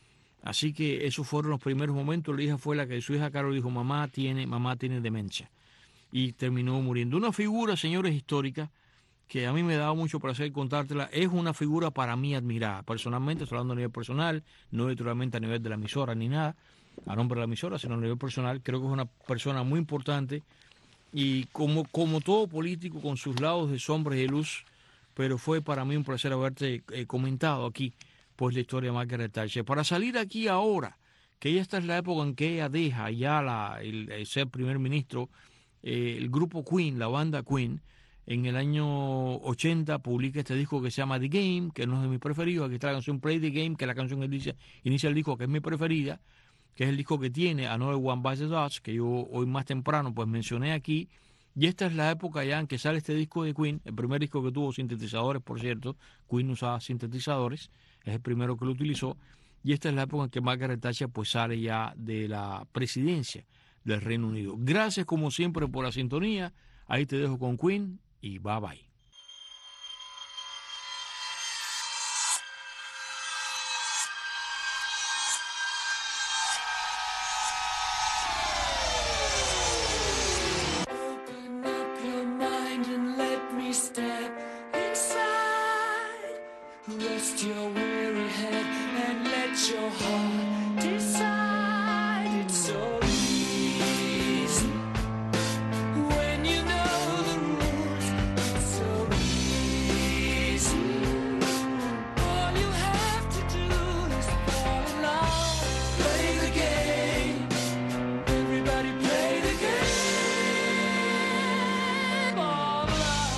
Así que esos fueron los primeros momentos. La hija fue la que su hija Carol dijo, mamá tiene demencia. Y terminó muriendo. Una figura, señores, histórica, que a mí me daba mucho placer contártela. Es una figura para mí admirada. Personalmente, estoy hablando a nivel personal, no naturalmente a nivel de la emisora ni nada, a nombre de la emisora, sino a nivel personal. Creo que es una persona muy importante y como todo político, con sus lados de sombra y de luz, pero fue para mí un placer haberte comentado aquí pues la historia de Margaret Thatcher. Para salir aquí ahora, que esta es la época en que ella deja ya el ser primer ministro, el grupo Queen, la banda Queen, en el año 80 publica este disco que se llama The Game, que no es de mis preferidos. Aquí está la canción Play the Game, que es la canción que inicia el disco, que es mi preferida, que es el disco que tiene Another One Bites the Dust, que yo hoy más temprano pues mencioné aquí. Y esta es la época ya en que sale este disco de Queen, el primer disco que tuvo sintetizadores, por cierto. Queen usaba sintetizadores, es el primero que lo utilizó. Y esta es la época en que Margaret Thatcher pues sale ya de la presidencia del Reino Unido. Gracias como siempre por la sintonía. Ahí te dejo con Queen y bye bye. Open up your mind and let me step inside. Rest your weary head and let your heart decide. It's so easy when you know the rules. It's so easy. All you have to do is fall in love. Play the game. Everybody play the game of love.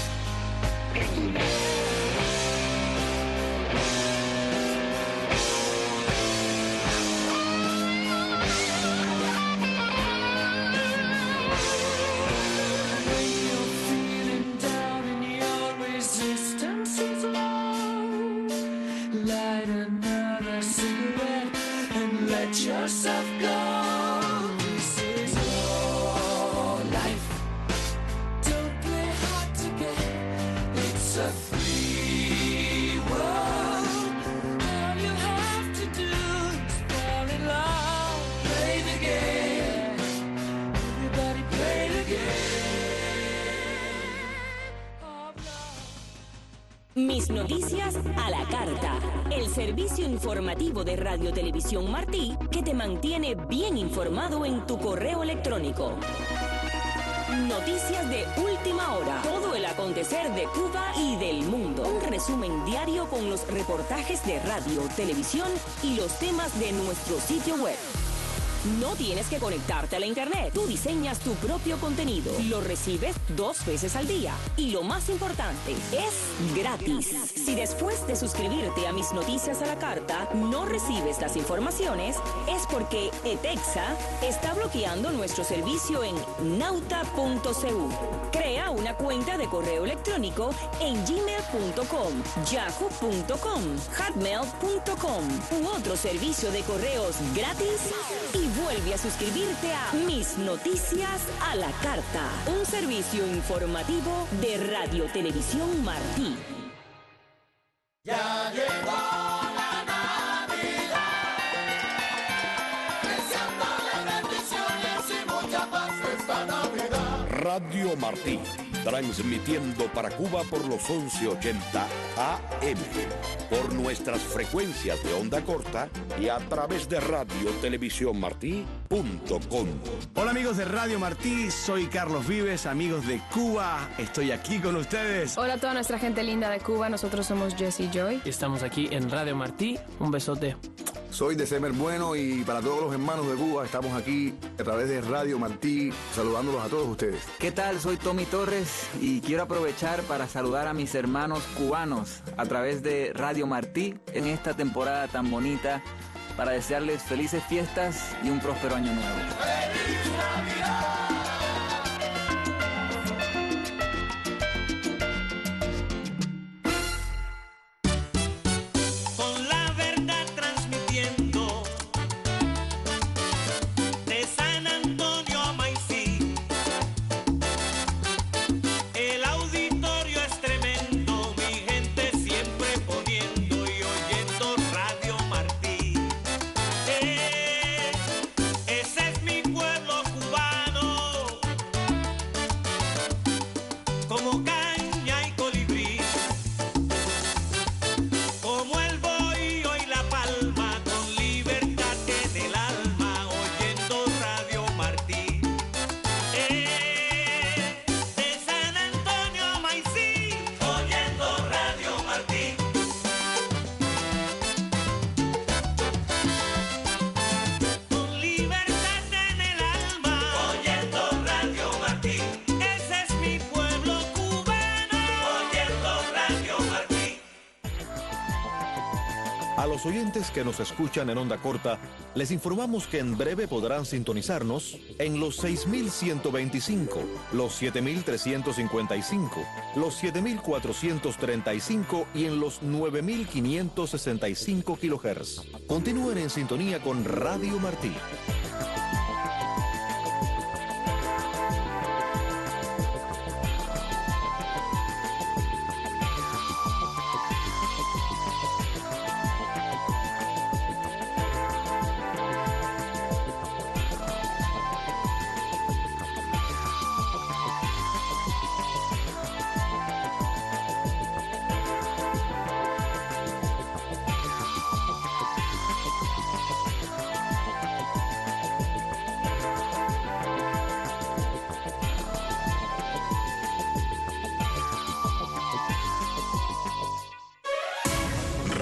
When you're feeling down and your resistance is low, light another cigarette and let yourself go. This is your life. Don't play hard to get. It's a free world. All you have to do is fall in love. Play the game. Everybody play the game of love. Mis noticias a la carta. El servicio informativo de Radio Televisión Martí que te mantiene bien informado en tu correo electrónico. Noticias de última hora. Todo el acontecer de Cuba y del mundo. Un resumen diario con los reportajes de radio, televisión y los temas de nuestro sitio web. No tienes que conectarte a la internet. Tú diseñas tu propio contenido. Lo recibes 2 veces al día. Y lo más importante, es gratis. Si después de suscribirte a Mis Noticias a la Carta no recibes las informaciones, es porque ETEXA está bloqueando nuestro servicio en nauta.cu. Crea una cuenta de correo electrónico en gmail.com, yahoo.com, hotmail.com u otro servicio de correos gratis y vuelve a suscribirte a Mis Noticias a la Carta, un servicio informativo de Radio Televisión Martí. Ya llegó la Navidad, deseándole bendiciones y mucha paz esta Navidad. Radio Martí, transmitiendo para Cuba por los 1180 AM, por nuestras frecuencias de onda corta y a través de radiotelevisiónmartí.com. Hola amigos de Radio Martí, soy Carlos Vives, amigos de Cuba, estoy aquí con ustedes. Hola a toda nuestra gente linda de Cuba, nosotros somos Jesse Joy. Estamos aquí en Radio Martí, un besote. Soy de Semer Bueno y para todos los hermanos de Cuba estamos aquí a través de Radio Martí saludándolos a todos ustedes. ¿Qué tal? Soy Tommy Torres y quiero aprovechar para saludar a mis hermanos cubanos a través de Radio Martí en esta temporada tan bonita para desearles felices fiestas y un próspero año nuevo. ¡Feliz Navidad! A los oyentes que nos escuchan en onda corta, les informamos que en breve podrán sintonizarnos en los 6.125, los 7.355, los 7.435 y en los 9.565 kHz. Continúen en sintonía con Radio Martí.